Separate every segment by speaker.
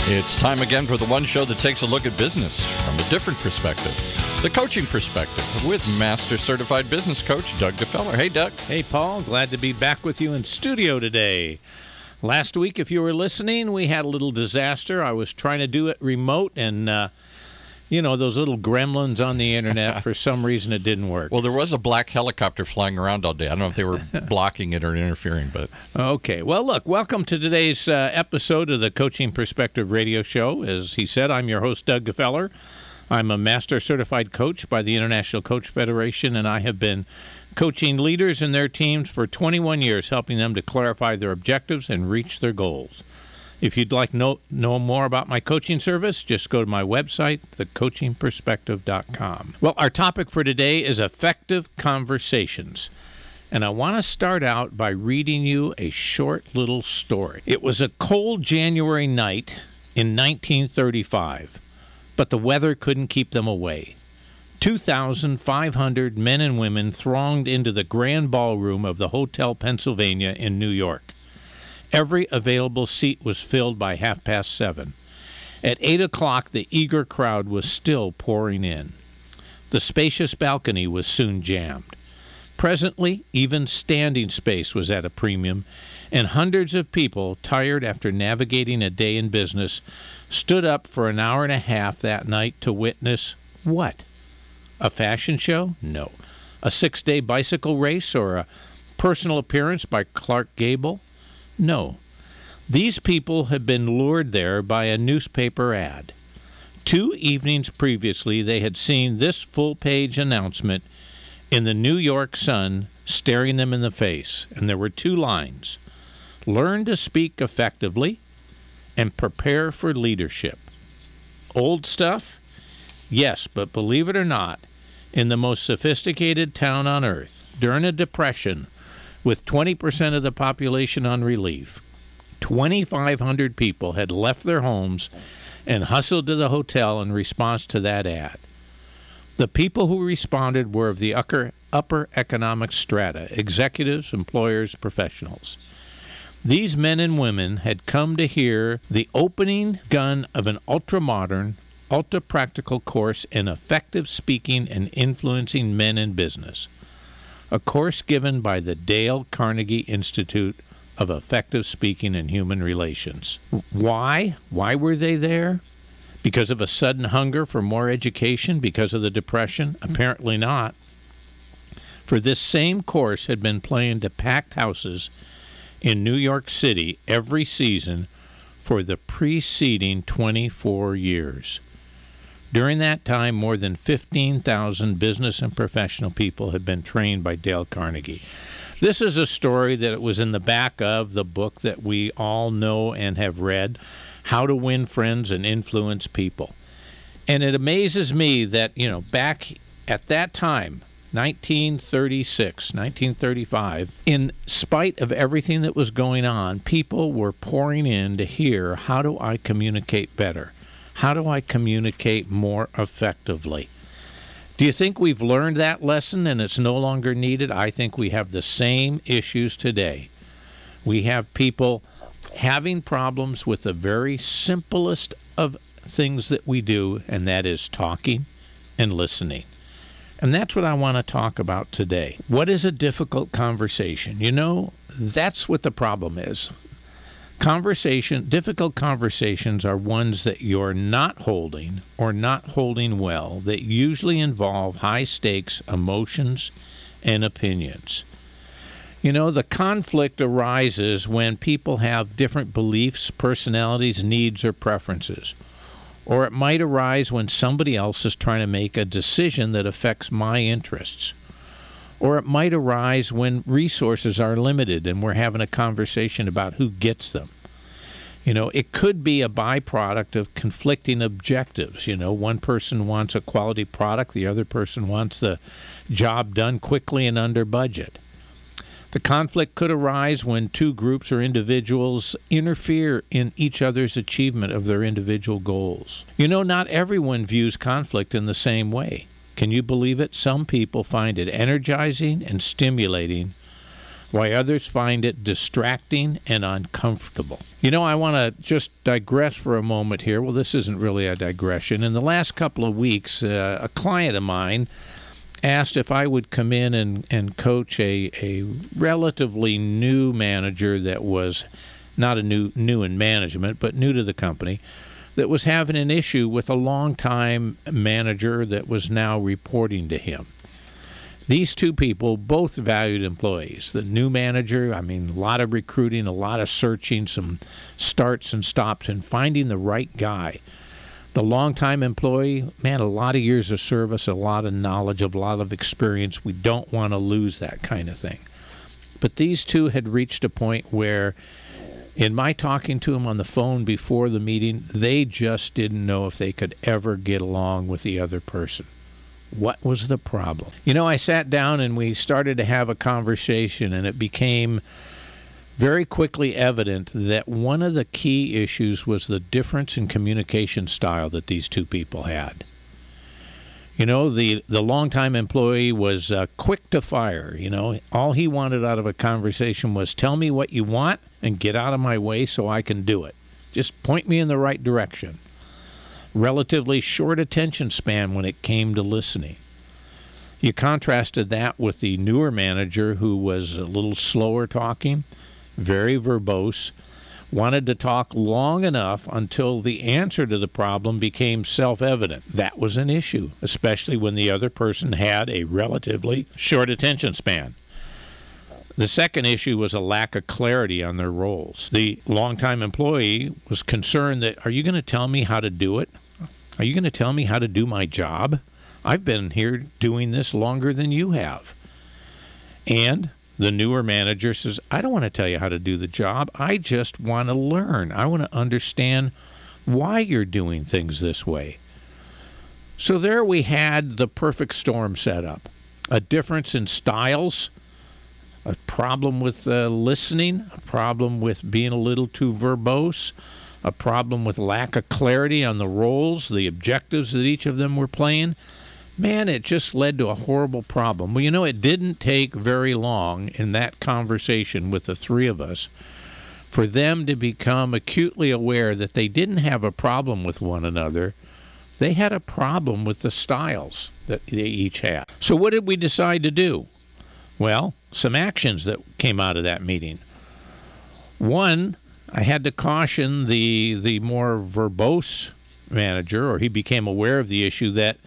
Speaker 1: It's time again for the one show that takes a look at business from a different perspective, the coaching perspective, with Master Certified Business Coach Doug DeFeller. Hey, Doug.
Speaker 2: Hey, Paul. Glad to be back with you in studio today. Last week, if you were listening, we had a little disaster. I was trying to do it remote, and those little gremlins on the internet, for some reason it didn't work.
Speaker 1: Well, there was a black helicopter flying around all day. I don't know if they were blocking it or interfering, but...
Speaker 2: Okay. Well, look, welcome to today's episode of the Coaching Perspective Radio Show. As he said, I'm your host, Doug DeFeller. I'm a Master Certified Coach by the International Coach Federation, and I have been coaching leaders and their teams for 21 years, helping them to clarify their objectives and reach their goals. If you'd like to know more about my coaching service, just go to my website, thecoachingperspective.com. Well, our topic for today is effective conversations. And I want to start out by reading you a short little story. It was a cold January night in 1935, but the weather couldn't keep them away. 2,500 men and women thronged into the grand ballroom of the Hotel Pennsylvania in New York. Every available seat was filled by 7:30. At 8 o'clock, the eager crowd was still pouring in. The spacious balcony was soon jammed. Presently, even standing space was at a premium, and hundreds of people, tired after navigating a day in business, stood up for an hour and a half that night to witness what? A fashion show? No. A 6-day bicycle race or a personal appearance by Clark Gable? No. These people had been lured there by a newspaper ad. 2 evenings previously, they had seen this full-page announcement in the New York Sun staring them in the face, and there were 2 lines: learn to speak effectively and prepare for leadership. Old stuff? Yes, but believe it or not, in the most sophisticated town on earth, during a depression, with 20% of the population on relief, 2,500 people had left their homes and hustled to the hotel in response to that ad. The people who responded were of the upper economic strata, executives, employers, professionals. These men and women had come to hear the opening gun of an ultra-modern, ultra-practical course in effective speaking and influencing men in business. A course given by the Dale Carnegie Institute of Effective Speaking and Human Relations. Why? Why were they there? Because of a sudden hunger for more education? Because of the Depression? Apparently not. For this same course had been playing to packed houses in New York City every season for the preceding 24 years. During that time, more than 15,000 business and professional people had been trained by Dale Carnegie. This is a story that was in the back of the book that we all know and have read, How to Win Friends and Influence People. And it amazes me that, back at that time, 1936, 1935, in spite of everything that was going on, people were pouring in to hear, how do I communicate better? How do I communicate more effectively? Do you think we've learned that lesson and it's no longer needed? I think we have the same issues today. We have people having problems with the very simplest of things that we do, and that is talking and listening. And that's what I want to talk about today. What is a difficult conversation? That's what the problem is. Difficult conversations are ones that you're not holding or not holding well, that usually involve high stakes emotions and opinions. The conflict arises when people have different beliefs, personalities, needs, or preferences. Or it might arise when somebody else is trying to make a decision that affects my interests. Or it might arise when resources are limited and we're having a conversation about who gets them. It could be a byproduct of conflicting objectives. One person wants a quality product, the other person wants the job done quickly and under budget. The conflict could arise when 2 groups or individuals interfere in each other's achievement of their individual goals. Not everyone views conflict in the same way. Can you believe it? Some people find it energizing and stimulating. while others find it distracting and uncomfortable. I want to just digress for a moment here. Well, this isn't really a digression. In the last couple of weeks, a client of mine asked if I would come in and coach a relatively new manager that was not a new in management, but new to the company, that was having an issue with a longtime manager that was now reporting to him. These two people, both valued employees. The new manager, a lot of recruiting, a lot of searching, some starts and stops, and finding the right guy. The longtime employee, a lot of years of service, a lot of knowledge, a lot of experience. We don't want to lose that kind of thing. But these two had reached a point where, in my talking to them on the phone before the meeting, they just didn't know if they could ever get along with the other person. What was the problem? I sat down and we started to have a conversation, and it became very quickly evident that one of the key issues was the difference in communication style that these two people had. The longtime employee was quick to fire. All he wanted out of a conversation was, tell me what you want and get out of my way so I can do it. Just point me in the right direction. Relatively short attention span when it came to listening. You contrasted that with the newer manager, who was a little slower talking, very verbose, wanted to talk long enough until the answer to the problem became self-evident. That was an issue, especially when the other person had a relatively short attention span. The second issue was a lack of clarity on their roles. The longtime employee was concerned that, are you going to tell me how to do it? Are you going to tell me how to do my job? I've been here doing this longer than you have. And the newer manager says, I don't want to tell you how to do the job. I just want to learn. I want to understand why you're doing things this way. So there we had the perfect storm set up. A difference in styles, a problem with listening, a problem with being a little too verbose, a problem with lack of clarity on the roles, the objectives that each of them were playing. It just led to a horrible problem. Well, it didn't take very long in that conversation with the three of us for them to become acutely aware that they didn't have a problem with one another. They had a problem with the styles that they each had. So what did we decide to do? Well, some actions that came out of that meeting. One, I had to caution the more verbose manager, or he became aware of the issue, that,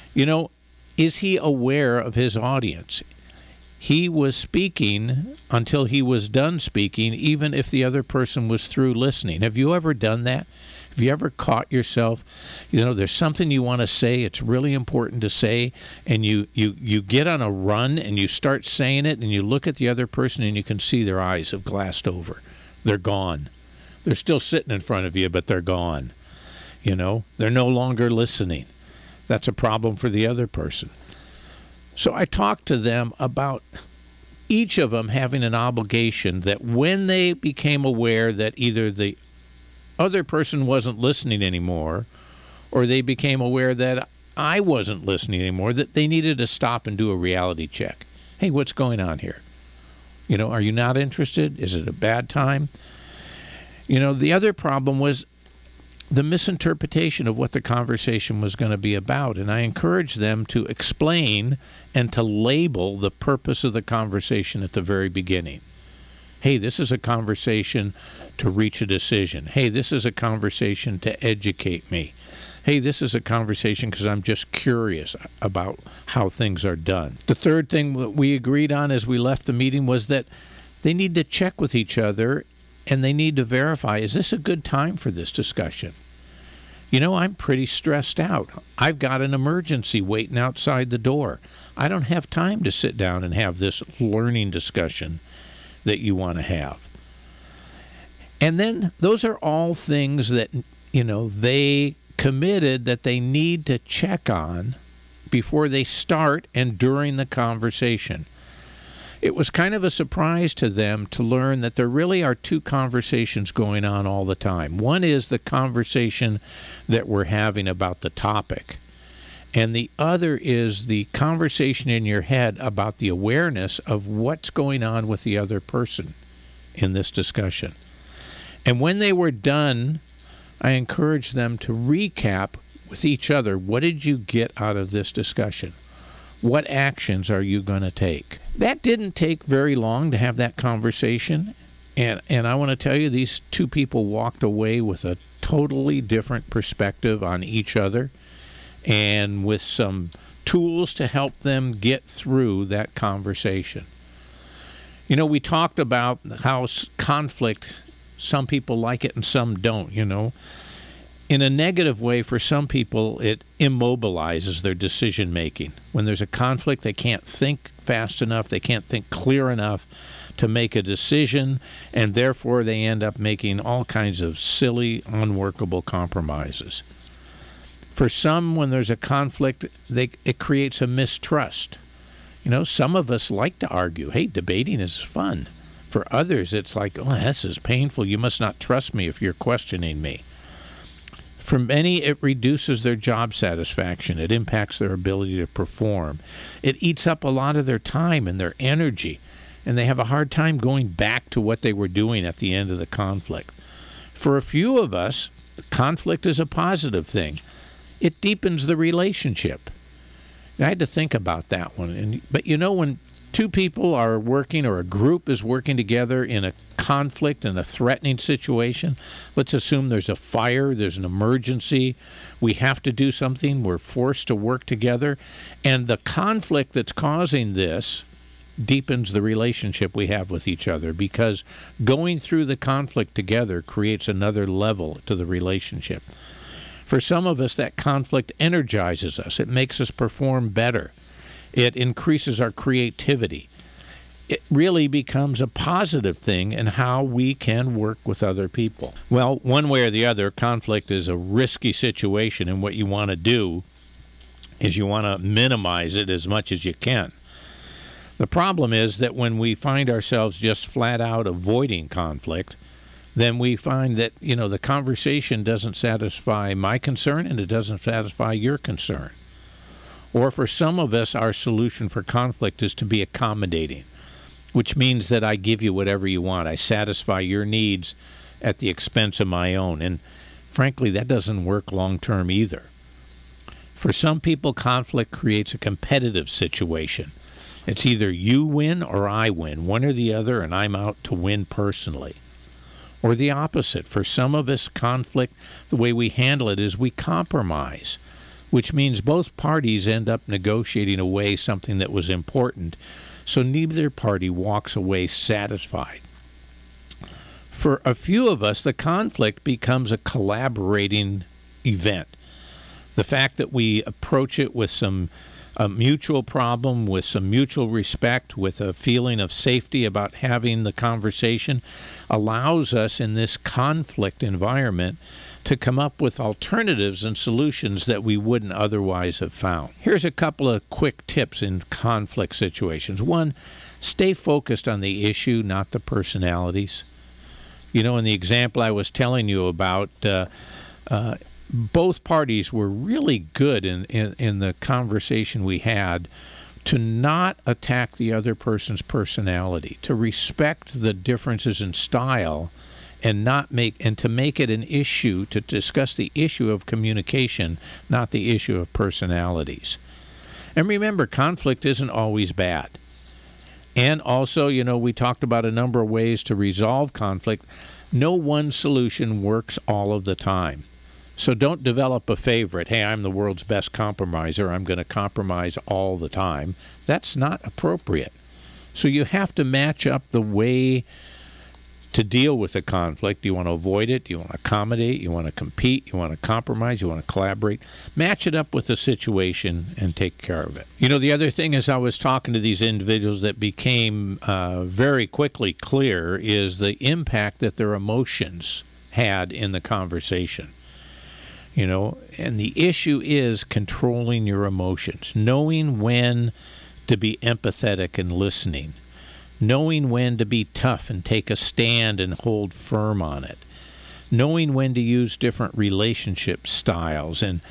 Speaker 2: is he aware of his audience? He was speaking until he was done speaking, even if the other person was through listening. Have you ever done that? Have you ever caught yourself, there's something you want to say, it's really important to say, and you get on a run and you start saying it, and you look at the other person and you can see their eyes have glassed over. They're gone. They're still sitting in front of you, but they're gone. They're no longer listening. That's a problem for the other person. So I talked to them about each of them having an obligation that when they became aware that either the other person wasn't listening anymore, or they became aware that I wasn't listening anymore, that they needed to stop and do a reality check. Hey, what's going on here? Are you not interested? Is it a bad time? The other problem was the misinterpretation of what the conversation was going to be about. And I encouraged them to explain and to label the purpose of the conversation at the very beginning. Hey, this is a conversation to reach a decision. Hey, this is a conversation to educate me. Hey, this is a conversation because I'm just curious about how things are done. The third thing that we agreed on as we left the meeting was that they need to check with each other and they need to verify, is this a good time for this discussion? I'm pretty stressed out. I've got an emergency waiting outside the door. I don't have time to sit down and have this learning discussion that you want to have. And then those are all things that, they committed that they need to check on before they start and during the conversation. It was kind of a surprise to them to learn that there really are two conversations going on all the time. One is the conversation that we're having about the topic. And the other is the conversation in your head about the awareness of what's going on with the other person in this discussion. And when they were done, I encouraged them to recap with each other, what did you get out of this discussion? What actions are you going to take? That didn't take very long to have that conversation. And I want to tell you, these two people walked away with a totally different perspective on each other and with some tools to help them get through that conversation. You know, we talked about how conflict, some people like it and some don't, you know. In a negative way, for some people, it immobilizes their decision making. When there's a conflict, they can't think fast enough, they can't think clear enough to make a decision, and therefore they end up making all kinds of silly, unworkable compromises. For some, when there's a conflict, it creates a mistrust. You know, some of us like to argue. Hey, debating is fun. For others, it's like, oh, this is painful. You must not trust me if you're questioning me. For many, it reduces their job satisfaction. It impacts their ability to perform. It eats up a lot of their time and their energy, and they have a hard time going back to what they were doing at the end of the conflict. For a few of us, conflict is a positive thing. It deepens the relationship. I had to think about that one. But you know, when two people are working or a group is working together in a conflict and a threatening situation, let's assume there's a fire, there's an emergency, we have to do something, we're forced to work together, and the conflict that's causing this deepens the relationship we have with each other, because going through the conflict together creates another level to the relationship. For some of us, that conflict energizes us. It makes us perform better. It increases our creativity. It really becomes a positive thing in how we can work with other people. Well, one way or the other, conflict is a risky situation, and what you want to do is you want to minimize it as much as you can. The problem is that when we find ourselves just flat out avoiding conflict, then we find that, you know, the conversation doesn't satisfy my concern and it doesn't satisfy your concern. Or for some of us, our solution for conflict is to be accommodating, which means that I give you whatever you want. I satisfy your needs at the expense of my own. And frankly, that doesn't work long term either. For some people, conflict creates a competitive situation. It's either you win or I win, one or the other, and I'm out to win personally. Or the opposite. For some of us, conflict, the way we handle it is we compromise, which means both parties end up negotiating away something that was important, so neither party walks away satisfied. For a few of us, the conflict becomes a collaborating event. The fact that we approach it with a mutual problem, with some mutual respect, with a feeling of safety about having the conversation, allows us in this conflict environment to come up with alternatives and solutions that we wouldn't otherwise have found. Here's a couple of quick tips in conflict situations. One, stay focused on the issue, not the personalities. You know, in the example I was telling you about, both parties were really good in the conversation we had to not attack the other person's personality, to respect the differences in style, and to make it an issue, to discuss the issue of communication, not the issue of personalities. And remember, conflict isn't always bad. And also, you know, we talked about a number of ways to resolve conflict. No one solution works all of the time. So don't develop a favorite. Hey, I'm the world's best compromiser. I'm going to compromise all the time. That's not appropriate. So you have to match up the way to deal with a conflict. Do you want to avoid it? Do you want to accommodate? You want to compete? You want to compromise? You want to collaborate? Match it up with the situation and take care of it. You know, the other thing is I was talking to these individuals that became very quickly clear is the impact that their emotions had in the conversation. You know, and the issue is controlling your emotions, knowing when to be empathetic and listening, knowing when to be tough and take a stand and hold firm on it, knowing when to use different relationship styles, and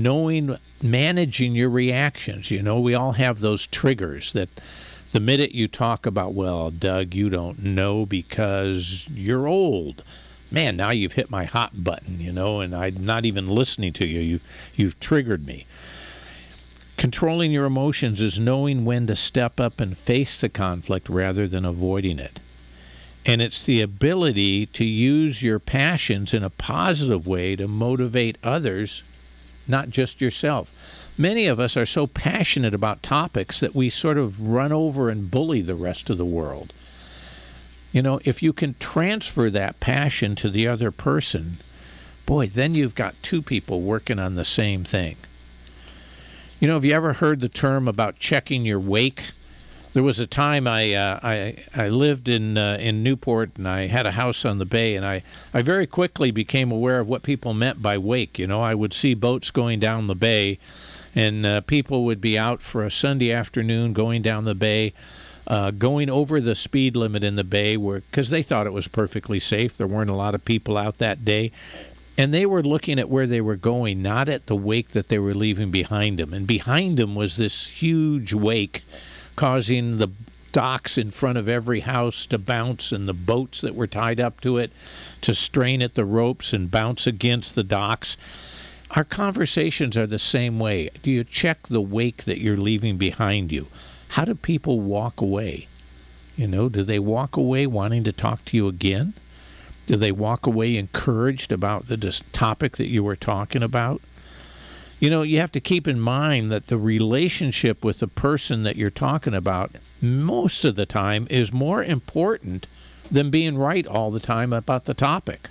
Speaker 2: managing your reactions. You know, we all have those triggers that the minute you talk about, well, Doug, you don't know because you're old. Man, now you've hit my hot button, you know, and I'm not even listening to you. You've triggered me. Controlling your emotions is knowing when to step up and face the conflict rather than avoiding it. And it's the ability to use your passions in a positive way to motivate others, not just yourself. Many of us are so passionate about topics that we sort of run over and bully the rest of the world. You know, if you can transfer that passion to the other person, boy, then you've got two people working on the same thing. You know, have you ever heard the term about checking your wake? There was a time I lived in Newport, and I had a house on the bay, and I very quickly became aware of what people meant by wake. You know, I would see boats going down the bay, and people would be out for a Sunday afternoon going down the bay, going over the speed limit in the bay because they thought it was perfectly safe. There weren't a lot of people out that day. And they were looking at where they were going, not at the wake that they were leaving behind them. And behind them was this huge wake, causing the docks in front of every house to bounce, and the boats that were tied up to it to strain at the ropes and bounce against the docks. Our conversations are the same way. Do you check the wake that you're leaving behind you? How do people walk away? You know, do they walk away wanting to talk to you again? Do they walk away encouraged about the topic that you were talking about? You know, you have to keep in mind that the relationship with the person that you're talking about most of the time is more important than being right all the time about the topic.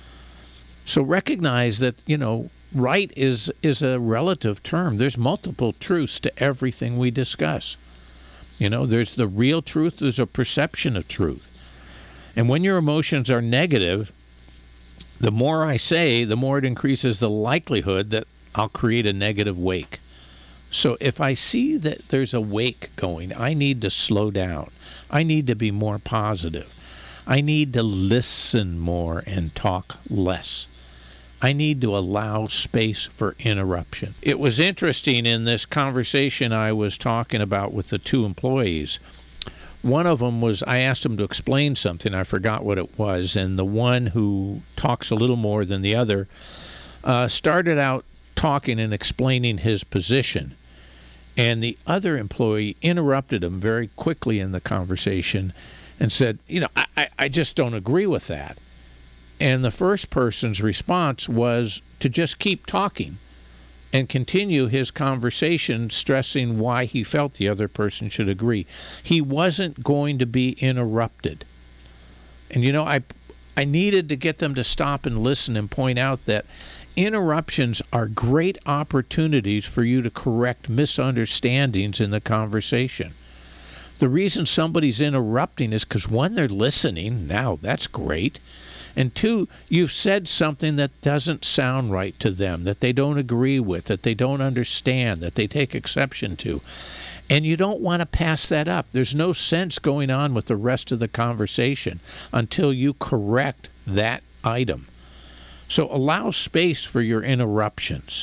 Speaker 2: So recognize that, you know, right is a relative term. There's multiple truths to everything we discuss. You know, there's the real truth, there's a perception of truth. And when your emotions are negative, the more I say, the more it increases the likelihood that I'll create a negative wake. So if I see that there's a wake going, I need to slow down. I need to be more positive. I need to listen more and talk less. I need to allow space for interruption. It was interesting in this conversation I was talking about with the two employees. One of them was, I asked him to explain something. I forgot what it was. And the one who talks a little more than the other started out talking and explaining his position. And the other employee interrupted him very quickly in the conversation and said, you know, I just don't agree with that. And the first person's response was to just keep talking and continue his conversation, stressing why he felt the other person should agree. He wasn't going to be interrupted. And, you know, I needed to get them to stop and listen and point out that interruptions are great opportunities for you to correct misunderstandings in the conversation. The reason somebody's interrupting is because, one, they're listening. Now, that's great. And two, you've said something that doesn't sound right to them, that they don't agree with, that they don't understand, that they take exception to. And you don't want to pass that up. There's no sense going on with the rest of the conversation until you correct that item. So allow space for your interruptions.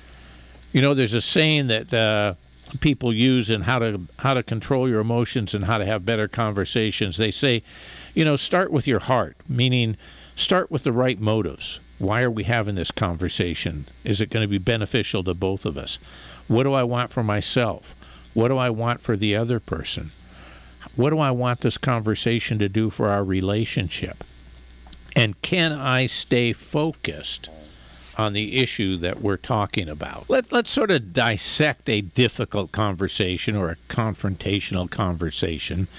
Speaker 2: You know, there's a saying that people use in how to control your emotions and how to have better conversations. They say, you know, start with your heart, meaning start with the right motives. Why are we having this conversation? Is it going to be beneficial to both of us? What do I want for myself? What do I want for the other person? What do I want this conversation to do for our relationship? And can I stay focused on the issue that we're talking about? Let's sort of dissect a difficult conversation or a confrontational conversation.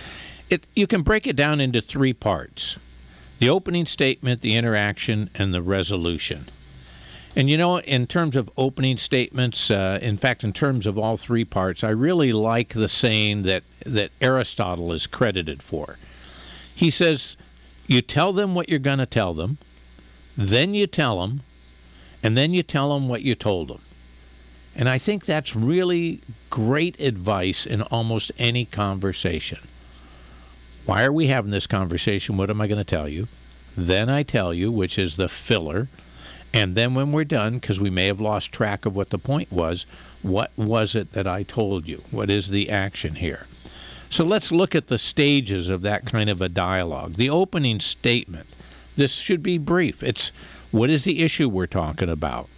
Speaker 2: You can break it down into three parts: the opening statement, the interaction, and the resolution. And you know, in terms of opening statements, in fact, in terms of all three parts, I really like the saying that Aristotle is credited for. He says, you tell them what you're going to tell them, then you tell them, and then you tell them what you told them. And I think that's really great advice in almost any conversation. Why are we having this conversation? What am I going to tell you? Then I tell you, which is the filler. And then when we're done, because we may have lost track of what the point was, what was it that I told you? What is the action here? So let's look at the stages of that kind of a dialogue. The opening statement. This should be brief. It's, what is the issue we're talking about?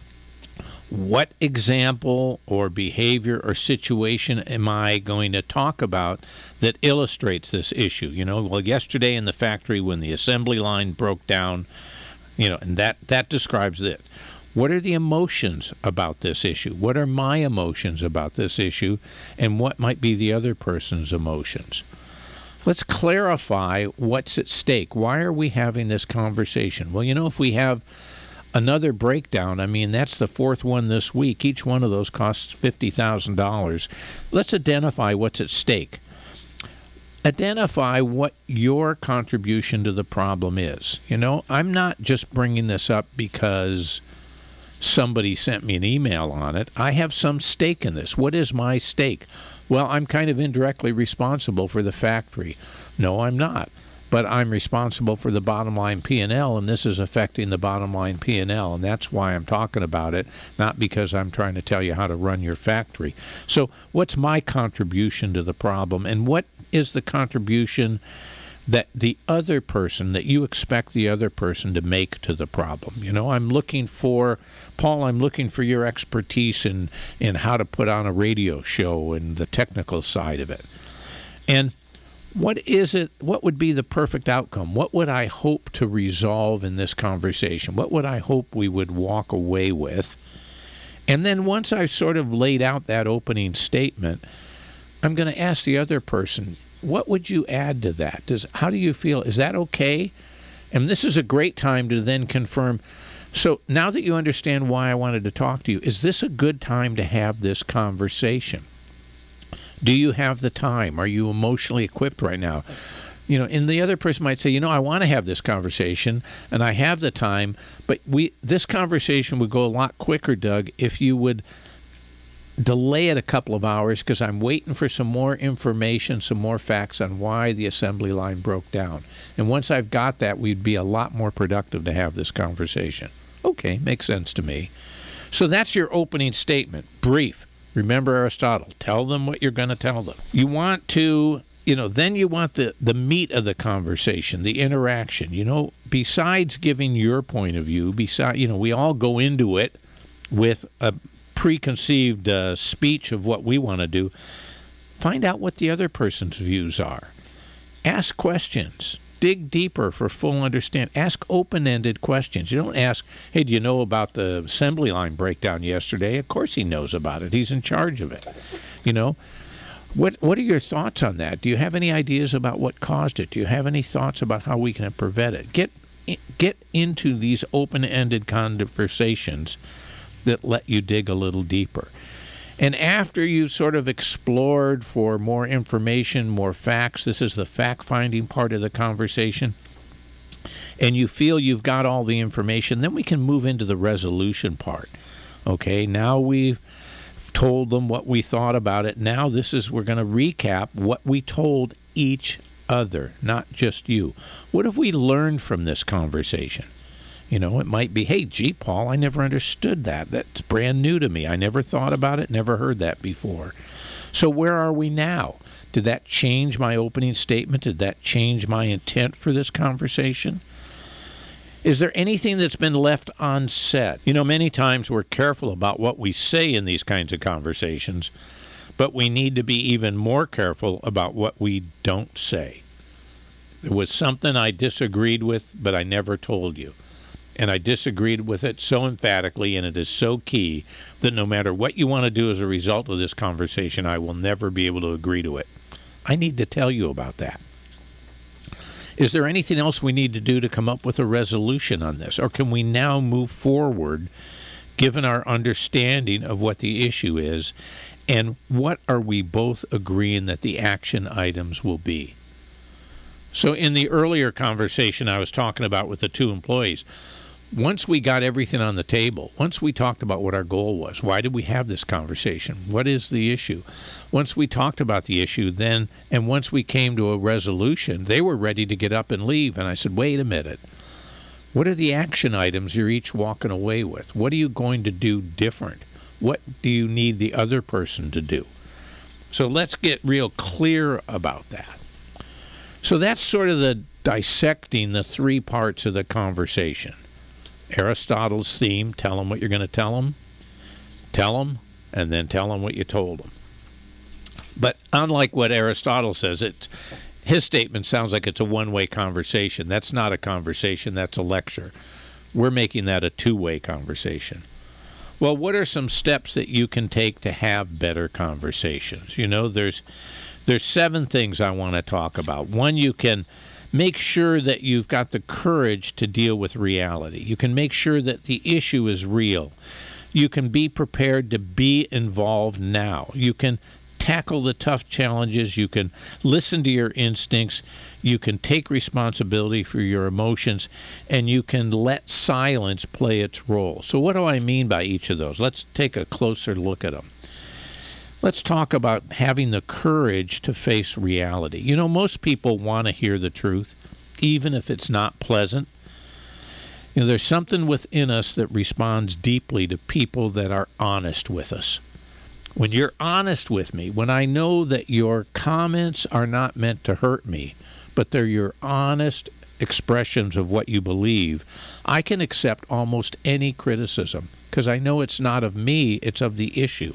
Speaker 2: What example or behavior or situation am I going to talk about that illustrates this issue? Well, yesterday in the factory when the assembly line broke down, and that describes it. What are the emotions about this issue? What are my emotions about this issue? And what might be the other person's emotions? Let's clarify what's at stake. Why are we having this conversation? Well, if we have another breakdown, that's the fourth one this week. Each one of those costs $50,000. Let's identify what's at stake. Identify what your contribution to the problem is. I'm not just bringing this up because somebody sent me an email on it. I have some stake in this. What is my stake? Well, I'm kind of indirectly responsible for the factory. No, I'm not. But I'm responsible for the bottom line P&L, and this is affecting the bottom line P&L, and that's why I'm talking about it, not because I'm trying to tell you how to run your factory. So what's my contribution to the problem, and what is the contribution that the other person, that you expect the other person to make to the problem? I'm looking for, Paul, your expertise in how to put on a radio show and the technical side of it. And what is it? What would be the perfect outcome? What would I hope to resolve in this conversation? What would I hope we would walk away with? And then once I've sort of laid out that opening statement, I'm going to ask the other person, what would you add to that? How do you feel? Is that okay? And this is a great time to then confirm. So now that you understand why I wanted to talk to you, is this a good time to have this conversation? Do you have the time? Are you emotionally equipped right now? And the other person might say, I want to have this conversation, and I have the time, but this conversation would go a lot quicker, Doug, if you would delay it a couple of hours, because I'm waiting for some more information, some more facts on why the assembly line broke down. And once I've got that, we'd be a lot more productive to have this conversation. Okay, makes sense to me. So that's your opening statement, brief. Remember Aristotle, tell them what you're going to tell them. You want to, then you want the meat of the conversation, the interaction. Besides giving your point of view, we all go into it with a preconceived speech of what we want to do. Find out what the other person's views are. Ask questions. Dig deeper for full understanding. Ask open-ended questions. You don't ask, hey, do you know about the assembly line breakdown yesterday? Of course he knows about it. He's in charge of it. What are your thoughts on that? Do you have any ideas about what caused it? Do you have any thoughts about how we can prevent it? Get into these open-ended conversations that let you dig a little deeper. And after you've sort of explored for more information, more facts, this is the fact-finding part of the conversation, and you feel you've got all the information, then we can move into the resolution part. Okay, now we've told them what we thought about it. Now we're going to recap what we told each other, not just you. What have we learned from this conversation? It might be, hey, gee, Paul, I never understood that. That's brand new to me. I never thought about it, never heard that before. So where are we now? Did that change my opening statement? Did that change my intent for this conversation? Is there anything that's been left unsaid? Many times we're careful about what we say in these kinds of conversations, but we need to be even more careful about what we don't say. There was something I disagreed with, but I never told you. And I disagreed with it so emphatically, and it is so key that no matter what you want to do as a result of this conversation, I will never be able to agree to it. I need to tell you about that. Is there anything else we need to do to come up with a resolution on this? Or can we now move forward, given our understanding of what the issue is, and what are we both agreeing that the action items will be? So in the earlier conversation I was talking about with the two employees, once we got everything on the table, once we talked about what our goal was, why did we have this conversation? What is the issue? Once we talked about the issue, then, and once we came to a resolution, they were ready to get up and leave. And I said, wait a minute. What are the action items you're each walking away with? What are you going to do different? What do you need the other person to do? So let's get real clear about that. So that's sort of the dissecting the three parts of the conversation. Aristotle's theme, tell them what you're going to tell them, and then tell them what you told them. But unlike what Aristotle says, his statement sounds like it's a one-way conversation. That's not a conversation, that's a lecture. We're making that a two-way conversation. Well, what are some steps that you can take to have better conversations? You know, there's 7 things I want to talk about. One, you can make sure that you've got the courage to deal with reality. You can make sure that the issue is real. You can be prepared to be involved now. You can tackle the tough challenges. You can listen to your instincts. You can take responsibility for your emotions, and you can let silence play its role. So what do I mean by each of those? Let's take a closer look at them. Let's talk about having the courage to face reality. You know, most people want to hear the truth, even if it's not pleasant. You know, there's something within us that responds deeply to people that are honest with us. When you're honest with me, when I know that your comments are not meant to hurt me, but they're your honest expressions of what you believe, I can accept almost any criticism because I know it's not of me, it's of the issue.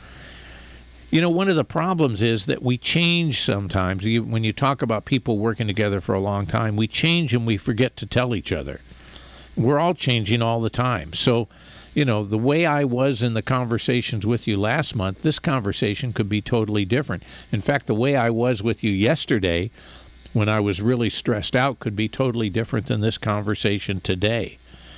Speaker 2: You know, one of the problems is that we change sometimes. When you talk about people working together for a long time, we change and we forget to tell each other. We're all changing all the time. So, you know, the way I was in the conversations with you last month, this conversation could be totally different. In fact, the way I was with you yesterday when I was really stressed out could be totally different than this conversation today.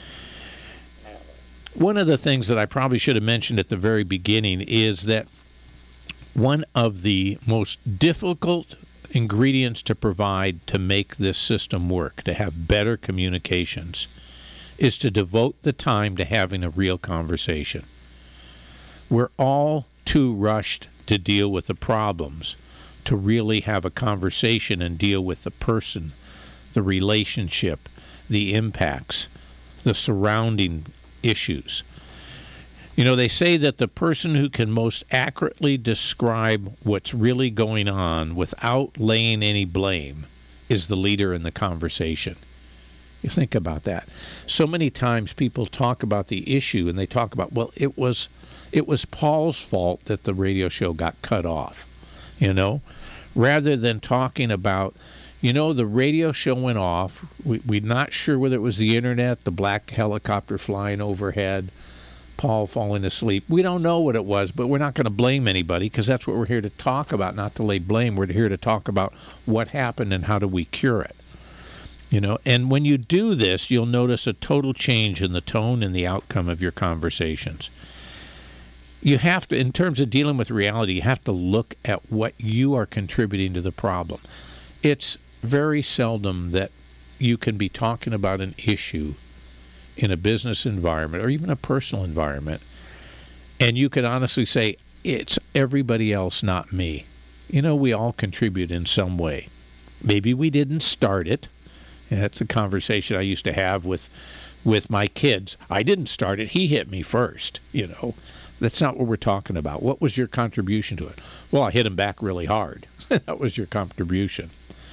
Speaker 2: One of the things that I probably should have mentioned at the very beginning is that one of the most difficult ingredients to provide to make this system work, to have better communications, is to devote the time to having a real conversation. We're all too rushed to deal with the problems, to really have a conversation and deal with the person, the relationship, the impacts, the surrounding issues. You know, they say that the person who can most accurately describe what's really going on without laying any blame is the leader in the conversation. You think about that. So many times people talk about the issue and they talk about, well, it was Paul's fault that the radio show got cut off, you know, rather than talking about, you know, the radio show went off. We're not sure whether it was the internet, the black helicopter flying overhead, Paul falling asleep. We don't know what it was, but we're not going to blame anybody because that's what we're here to talk about, not to lay blame. We're here to talk about what happened and how do we cure it. You know, and when you do this, you'll notice a total change in the tone and the outcome of your conversations. You have to, in terms of dealing with reality, you have to look at what you are contributing to the problem. It's very seldom that you can be talking about an issue in a business environment or even a personal environment, and you can honestly say, it's everybody else, not me. You know, we all contribute in some way. Maybe we didn't start it. And that's a conversation I used to have with my kids. I didn't start it. He hit me first, you know. That's not what we're talking about. What was your contribution to it? Well, I hit him back really hard. That was your contribution.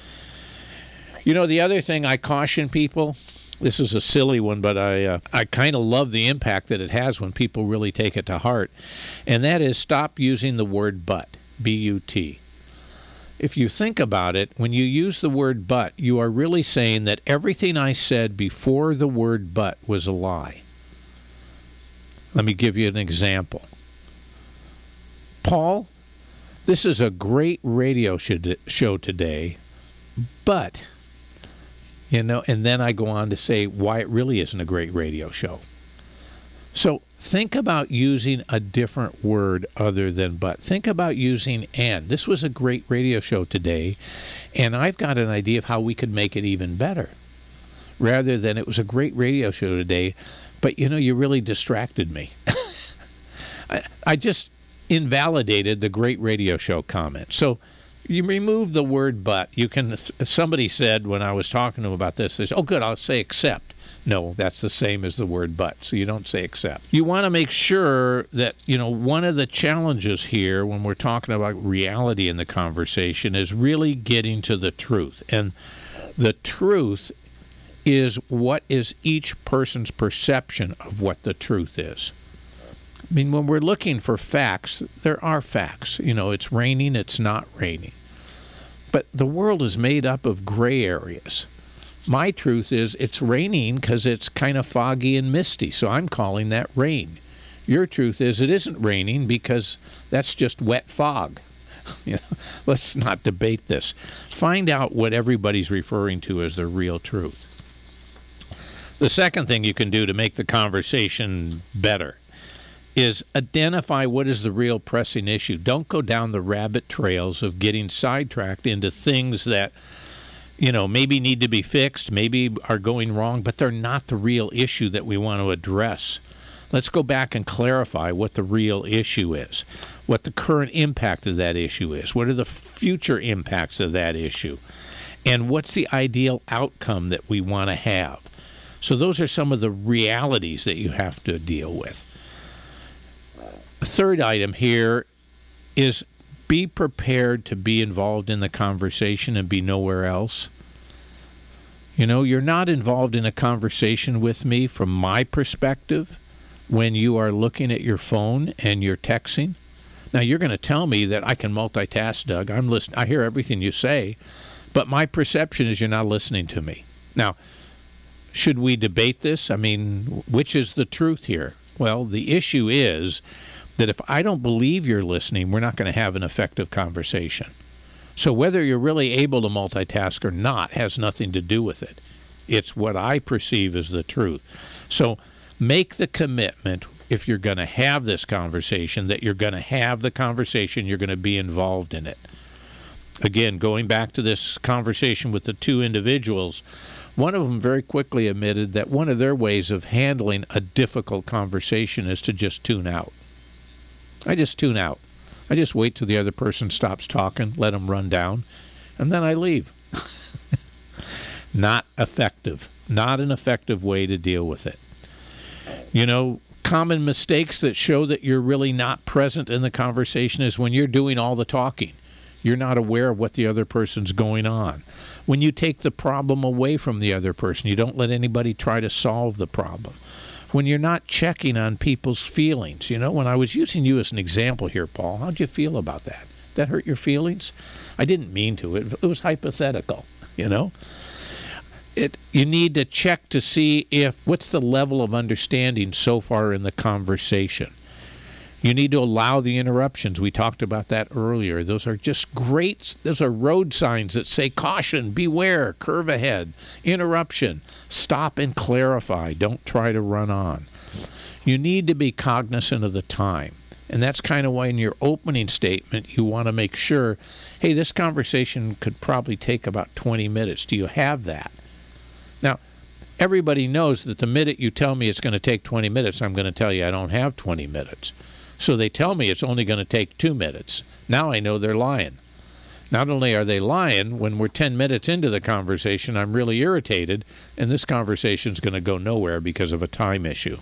Speaker 2: You know, the other thing I caution people, this is a silly one, but I kind of love the impact that it has when people really take it to heart, and that is stop using the word but, B-U-T. If you think about it, when you use the word but, you are really saying that everything I said before the word but was a lie. Let me give you an example. Paul, this is a great radio show today, but, you know, and then I go on to say why it really isn't a great radio show. So think about using a different word other than but. Think about using and. This was a great radio show today, and I've got an idea of how we could make it even better. rather than it was a great radio show today, but you really distracted me. I just invalidated the great radio show comment. So you remove the word but. Somebody said when I was talking to them about this, they said, oh good, I'll say except. No, that's the same as the word but, so you don't say except. You want to make sure that, one of the challenges here when we're talking about reality in the conversation is really getting to the truth. And the truth is what is each person's perception of what the truth is. I mean, when we're looking for facts, there are facts. It's raining, it's not raining. But the world is made up of gray areas. My truth is it's raining because it's kind of foggy and misty, so I'm calling that rain. Your truth is it isn't raining because that's just wet fog. Let's not debate this. Find out what everybody's referring to as the real truth. The second thing you can do to make the conversation better is identify what is the real pressing issue. Don't go down the rabbit trails of getting sidetracked into things that maybe need to be fixed, maybe are going wrong, but they're not the real issue that we want to address. Let's go back and clarify what the real issue is, what the current impact of that issue is, what are the future impacts of that issue, and what's the ideal outcome that we want to have. So those are some of the realities that you have to deal with. A third item here is be prepared to be involved in the conversation and be nowhere else. You're not involved in a conversation with me from my perspective when you are looking at your phone and you're texting. Now, you're going to tell me that I can multitask, Doug. I'm listening. I hear everything you say, but my perception is you're not listening to me. Now, should we debate this? I mean, which is the truth here? Well, the issue is that if I don't believe you're listening, we're not going to have an effective conversation. So whether you're really able to multitask or not has nothing to do with it. It's what I perceive as the truth. So make the commitment, if you're going to have this conversation, that you're going to have the conversation, you're going to be involved in it. Again, going back to this conversation with the two individuals, one of them very quickly admitted that one of their ways of handling a difficult conversation is to just tune out. I just tune out. I just wait till the other person stops talking, let them run down, and then I leave. Not effective. Not an effective way to deal with it. Common mistakes that show that you're really not present in the conversation is when you're doing all the talking. You're not aware of what the other person's going on. When you take the problem away from the other person, you don't let anybody try to solve the problem. When you're not checking on people's feelings. When I was using you as an example here, Paul, how'd you feel about that? That hurt your feelings? I didn't mean to. It was hypothetical, You need to check to see what's the level of understanding so far in the conversation. You need to allow the interruptions. We talked about that earlier. Those are just great. Those are road signs that say caution, beware, curve ahead, interruption, stop and clarify. Don't try to run on. You need to be cognizant of the time. And that's kind of why in your opening statement you want to make sure, hey, this conversation could probably take about 20 minutes. Do you have that? Now, everybody knows that the minute you tell me it's going to take 20 minutes, I'm going to tell you I don't have 20 minutes. So they tell me it's only going to take 2 minutes. Now I know they're lying. Not only are they lying, when we're 10 minutes into the conversation, I'm really irritated, and this conversation's going to go nowhere because of a time issue.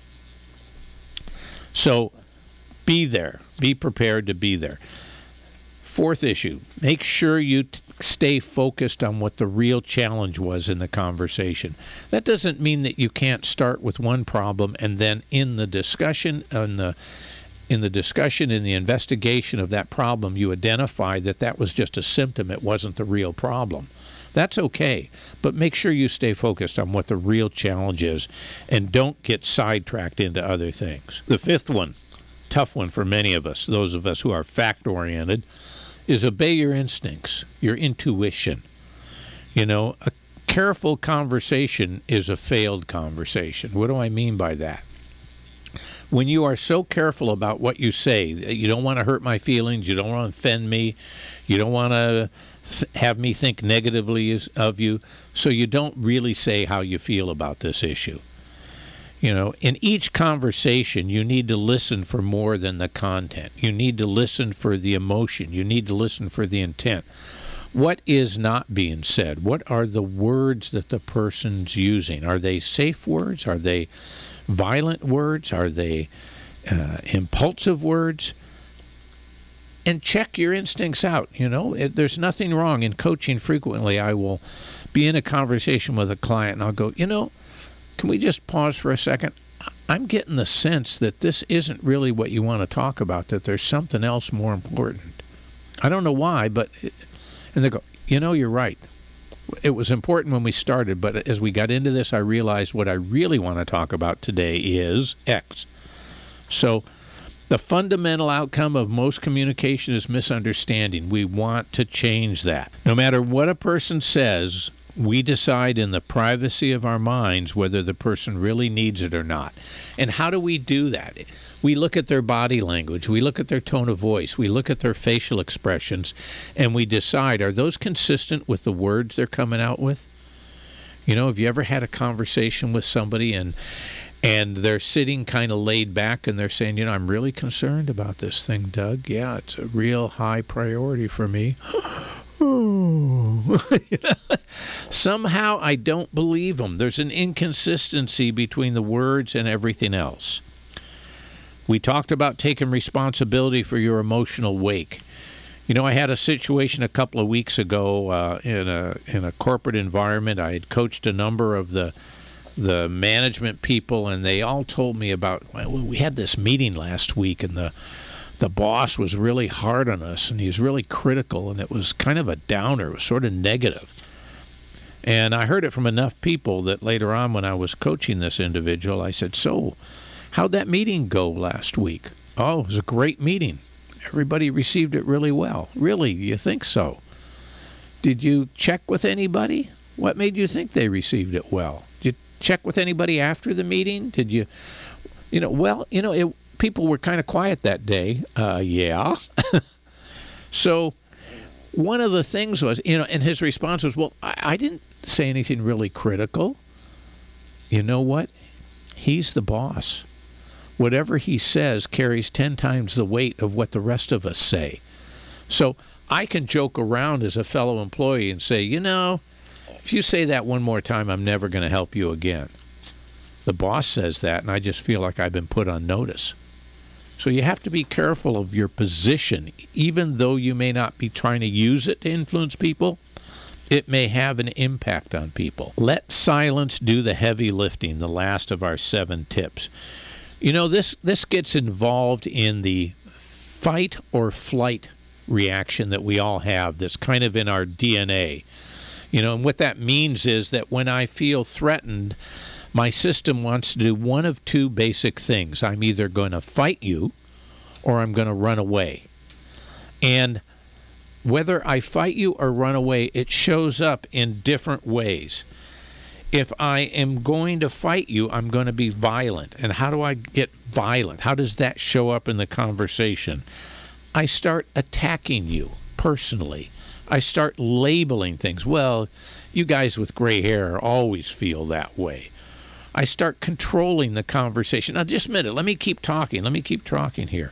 Speaker 2: So be there. Be prepared to be there. Fourth issue, make sure you stay focused on what the real challenge was in the conversation. That doesn't mean that you can't start with one problem and then in the discussion, in the investigation of that problem, you identify that was just a symptom. It wasn't the real problem. That's okay, but make sure you stay focused on what the real challenge is and don't get sidetracked into other things. The fifth one, tough one for many of us, those of us who are fact-oriented, is obey your instincts, your intuition. A careful conversation is a failed conversation. What do I mean by that? When you are so careful about what you say, you don't want to hurt my feelings, you don't want to offend me, you don't want to have me think negatively of you, so you don't really say how you feel about this issue. You know, in each conversation, you need to listen for more than the content. You need to listen for the emotion. You need to listen for the intent. What is not being said? What are the words that the person's using? Are they safe words? Are they violent words? Are they impulsive words? And check your instincts out. You know, there's nothing wrong in coaching. Frequently, I will be in a conversation with a client and I'll go, you know, can we just pause for a second? I'm getting the sense that this isn't really what you want to talk about, that there's something else more important. I don't know why, but, and they go, you know, you're right. It was important when we started, but as we got into this, I realized what I really want to talk about today is X. So the fundamental outcome of most communication is misunderstanding. We want to change that. No matter what a person says, we decide in the privacy of our minds whether the person really needs it or not. And how do we do that? We look at their body language. We look at their tone of voice. We look at their facial expressions. And we decide, are those consistent with the words they're coming out with? You know, have you ever had a conversation with somebody and they're sitting kind of laid back and they're saying, you know, I'm really concerned about this thing, Doug. Yeah, it's a real high priority for me. Somehow I don't believe them. There's an inconsistency between the words and everything else. We talked about taking responsibility for your emotional wake. You know, I had a situation a couple of weeks ago in a corporate environment. I had coached a number of the management people, and they all told me about, well, we had this meeting last week, and the boss was really hard on us, and he was really critical, and it was kind of a downer. It was sort of negative. And I heard it from enough people that later on when I was coaching this individual, I said, so how'd that meeting go last week? Oh, it was a great meeting. Everybody received it really well. Really? You think so? Did you check with anybody? What made you think they received it well? Did you check with anybody after the meeting? Did you, people were kind of quiet that day. Yeah. So one of the things was, and his response was, well, I didn't say anything really critical. You know what? He's the boss. Whatever he says carries 10 times the weight of what the rest of us say. So I can joke around as a fellow employee and say, if you say that one more time, I'm never going to help you again. The boss says that, and I just feel like I've been put on notice. So you have to be careful of your position. Even though you may not be trying to use it to influence people, it may have an impact on people. Let silence do the heavy lifting, the last of our 7 tips. This gets involved in the fight or flight reaction that we all have that's kind of in our DNA. And what that means is that when I feel threatened, my system wants to do one of 2 basic things. I'm either going to fight you or I'm going to run away. And whether I fight you or run away, it shows up in different ways. If I am going to fight you, I'm going to be violent. And how do I get violent? How does that show up in the conversation? I start attacking you personally. I start labeling things. Well, you guys with gray hair always feel that way. I start controlling the conversation. Now, just a minute. Let me keep talking here.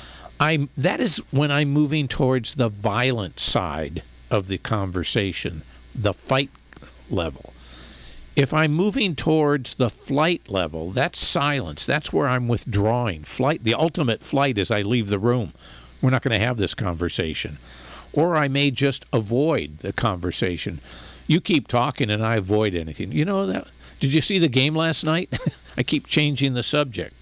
Speaker 2: That is when I'm moving towards the violent side of the conversation, the fight level. If I'm moving towards the flight level, that's silence. That's where I'm withdrawing. Flight, the ultimate flight is I leave the room. We're not going to have this conversation. Or I may just avoid the conversation. You keep talking and I avoid anything. You know that? Did you see the game last night? I keep changing the subject.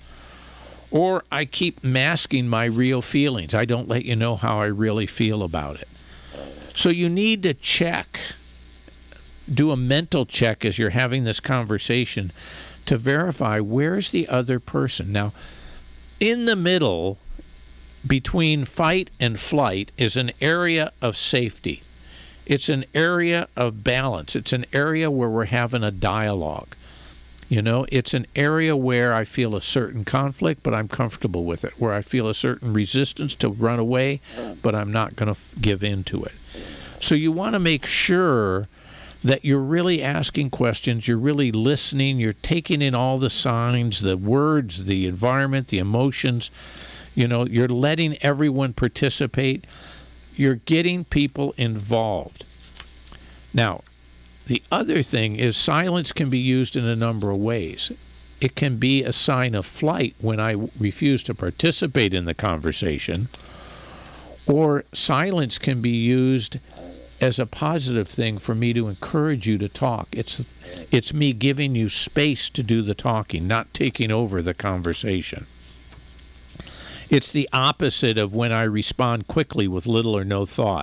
Speaker 2: Or I keep masking my real feelings. I don't let you know how I really feel about it. So you need to check. Do a mental check as you're having this conversation to verify where's the other person. Now, in the middle between fight and flight is an area of safety. It's an area of balance. It's an area where we're having a dialogue. It's an area where I feel a certain conflict, but I'm comfortable with it, where I feel a certain resistance to run away, but I'm not going to give in to it. So you want to make sure that you're really asking questions, you're really listening, you're taking in all the signs, the words, the environment, the emotions. You're letting everyone participate. You're getting people involved. Now, the other thing is silence can be used in a number of ways. It can be a sign of flight when I refuse to participate in the conversation, or silence can be used as a positive thing for me to encourage you to talk. It's me giving you space to do the talking, not taking over the conversation. It's the opposite of when I respond quickly with little or no thought.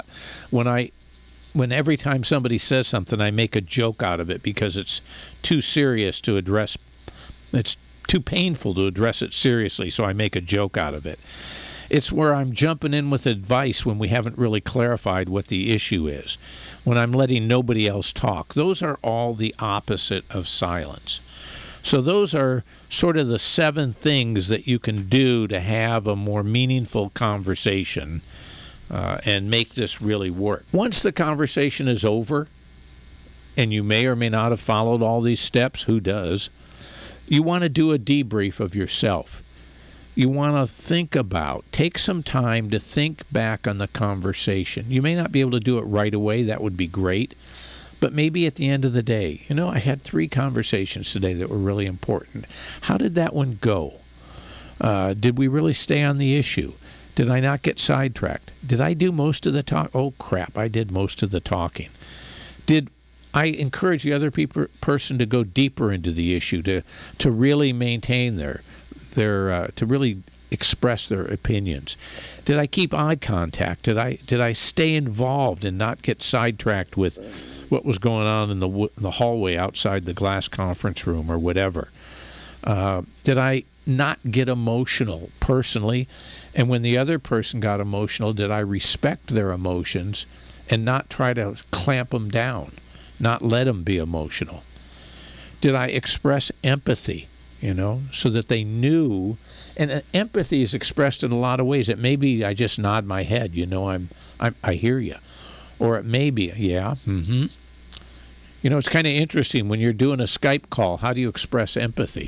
Speaker 2: When every time somebody says something, I make a joke out of it because it's too serious to address. It's too painful to address it seriously, so I make a joke out of it. It's where I'm jumping in with advice when we haven't really clarified what the issue is, when I'm letting nobody else talk. Those are all the opposite of silence. So those are sort of the 7 things that you can do to have a more meaningful conversation and make this really work. Once the conversation is over, and you may or may not have followed all these steps, who does, you want to do a debrief of yourself. You want to take some time to think back on the conversation. You may not be able to do it right away. That would be great. But maybe at the end of the day, I had 3 conversations today that were really important. How did that one go? Did we really stay on the issue? Did I not get sidetracked? Did I do most of the talk? Oh, crap, I did most of the talking. Did I encourage the other person to go deeper into the issue, to really maintain their to really express their opinions? Did I keep eye contact? Did I stay involved and not get sidetracked with what was going on in the hallway outside the glass conference room or whatever? Did I not get emotional personally? And when the other person got emotional, did I respect their emotions and not try to clamp them down, not let them be emotional? Did I express empathy? So that they knew. And empathy is expressed in a lot of ways. It may be I just nod my head, I hear you. Or it may be, yeah, mm-hmm. It's kind of interesting when you're doing a Skype call, how do you express empathy?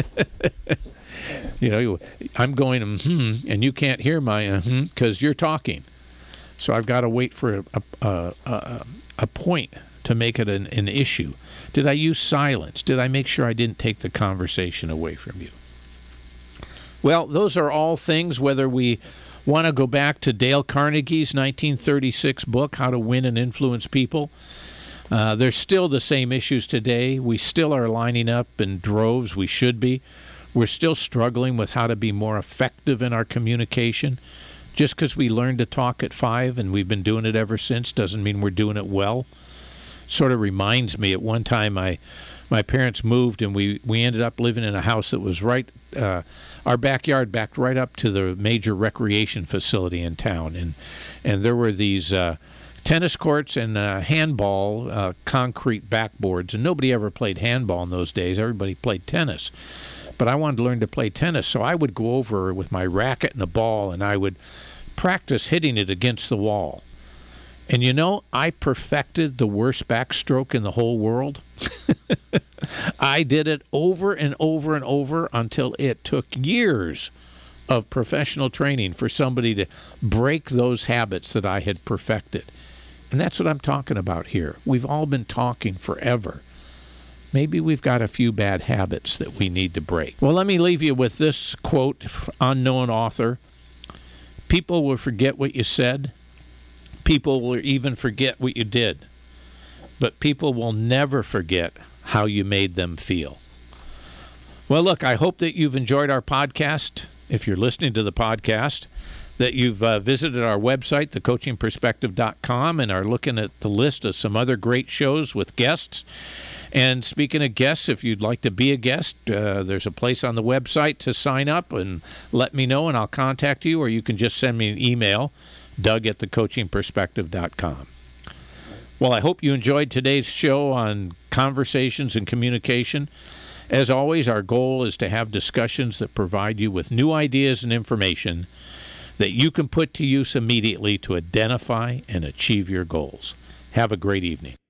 Speaker 2: I'm going, mm-hmm, and you can't hear my mm-hmm because you're talking. So I've got to wait for a point to make it an issue. Did I use silence? Did I make sure I didn't take the conversation away from you? Well, those are all things, whether we want to go back to Dale Carnegie's 1936 book, How to Win and Influence People. There's still the same issues today. We still are lining up in droves. We should be. We're still struggling with how to be more effective in our communication. Just because we learned to talk at 5 and we've been doing it ever since doesn't mean we're doing it well. Sort of reminds me, at one time my parents moved and we ended up living in a house that was right, our backyard backed right up to the major recreation facility in town. And there were these tennis courts and handball concrete backboards, and nobody ever played handball in those days. Everybody played tennis. But I wanted to learn to play tennis, so I would go over with my racket and a ball, and I would practice hitting it against the wall. And I perfected the worst backstroke in the whole world. I did it over and over and over until it took years of professional training for somebody to break those habits that I had perfected. And that's what I'm talking about here. We've all been talking forever. Maybe we've got a few bad habits that we need to break. Well, let me leave you with this quote, unknown author. People will forget what you said. People will even forget what you did. But people will never forget how you made them feel. Well, look, I hope that you've enjoyed our podcast. If you're listening to the podcast, that you've visited our website, thecoachingperspective.com, and are looking at the list of some other great shows with guests. And speaking of guests, if you'd like to be a guest, there's a place on the website to sign up and let me know, and I'll contact you, or you can just send me an email, doug@thecoachingperspective.com. Well, I hope you enjoyed today's show on conversations and communication. As always, our goal is to have discussions that provide you with new ideas and information that you can put to use immediately to identify and achieve your goals. Have a great evening.